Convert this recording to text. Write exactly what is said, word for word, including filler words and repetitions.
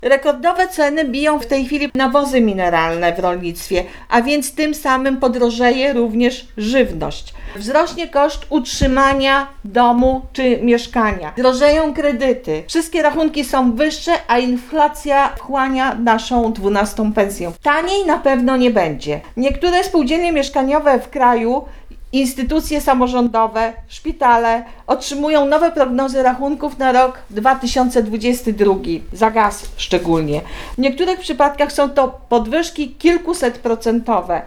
Rekordowe ceny biją w tej chwili nawozy mineralne w rolnictwie, a więc tym samym podrożeje również żywność. Wzrośnie koszt utrzymania domu czy mieszkania. Drożeją kredyty. Wszystkie rachunki są wyższe, a inflacja wchłania naszą dwunastą pensję. Taniej na pewno nie będzie. Niektóre spółdzielnie mieszkaniowe w kraju, instytucje samorządowe, szpitale otrzymują nowe prognozy rachunków na rok dwa tysiące dwudziesty drugi, za gaz szczególnie. W niektórych przypadkach są to podwyżki kilkusetprocentowe.